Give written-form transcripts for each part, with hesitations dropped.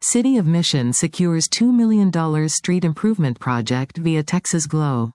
City of Mission secures $2 million street improvement project via Texas GLOW.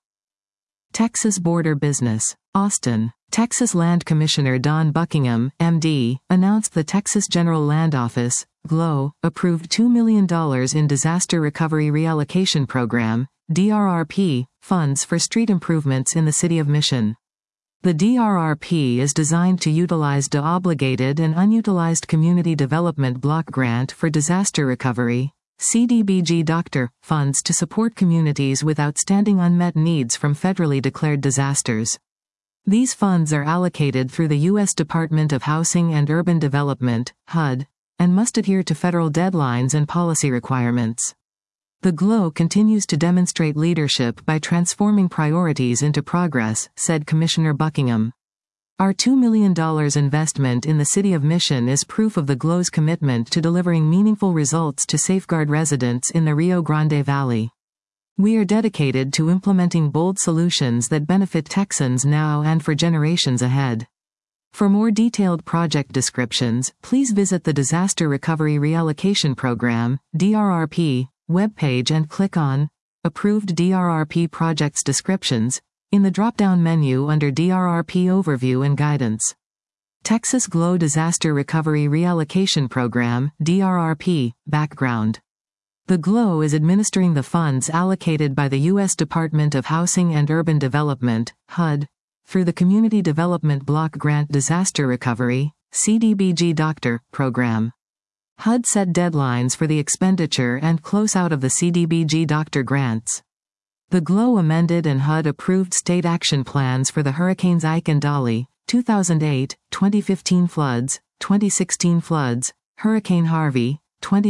Texas Border Business. Austin. Texas Land Commissioner Don Buckingham, MD, announced the Texas General Land Office, GLOW, approved $2 million in Disaster Recovery Reallocation Program, DRRP, funds for street improvements in the City of Mission. The DRRP is designed to utilize deobligated and unutilized Community Development Block Grant for Disaster Recovery, CDBG Doctor, funds to support communities with outstanding unmet needs from federally declared disasters. These funds are allocated through the U.S. Department of Housing and Urban Development, HUD, and must adhere to federal deadlines and policy requirements. The GLOW continues to demonstrate leadership by transforming priorities into progress, said Commissioner Buckingham. Our $2 million investment in the City of Mission is proof of the GLOW's commitment to delivering meaningful results to safeguard residents in the Rio Grande Valley. We are dedicated to implementing bold solutions that benefit Texans now and for generations ahead. For more detailed project descriptions, please visit the Disaster Recovery Reallocation Program, DRRP, webpage and click on Approved DRRP Projects Descriptions in the drop-down menu under DRRP Overview and Guidance. Texas GLOW Disaster Recovery Reallocation Program, DRRP, Background. The GLOW is administering the funds allocated by the U.S. Department of Housing and Urban Development, HUD, through the Community Development Block Grant Disaster Recovery, CDBG Doctor, program. HUD set deadlines for the expenditure and closeout of the CDBG Doctor grants. The GLOW amended and HUD-approved state action plans for the Hurricanes Ike and Dolly, 2008, 2015 floods, 2016 floods, Hurricane Harvey,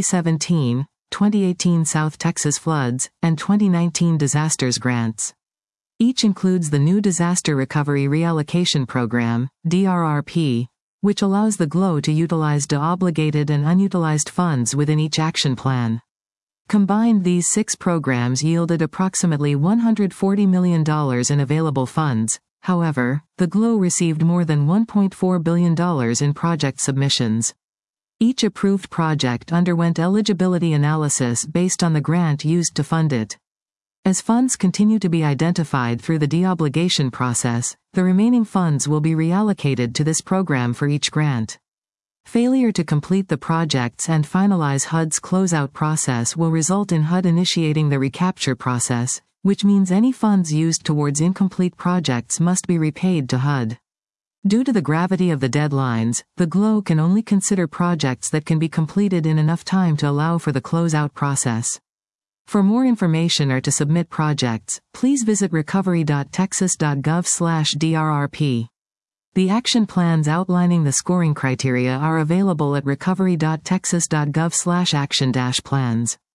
2017, 2018 South Texas floods, and 2019 disasters grants. Each includes the new Disaster Recovery Reallocation Program, DRRP, which allows the GLOW to utilize deobligated and unutilized funds within each action plan. Combined, these 6 programs yielded approximately $140 million in available funds. However, the GLOW received more than $1.4 billion in project submissions. Each approved project underwent eligibility analysis based on the grant used to fund it. As funds continue to be identified through the deobligation process, the remaining funds will be reallocated to this program for each grant. Failure to complete the projects and finalize HUD's closeout process will result in HUD initiating the recapture process, which means any funds used towards incomplete projects must be repaid to HUD. Due to the gravity of the deadlines, the GLOW can only consider projects that can be completed in enough time to allow for the closeout process. For more information or to submit projects, please visit recovery.texas.gov/DRRP. The action plans outlining the scoring criteria are available at recovery.texas.gov/action-plans.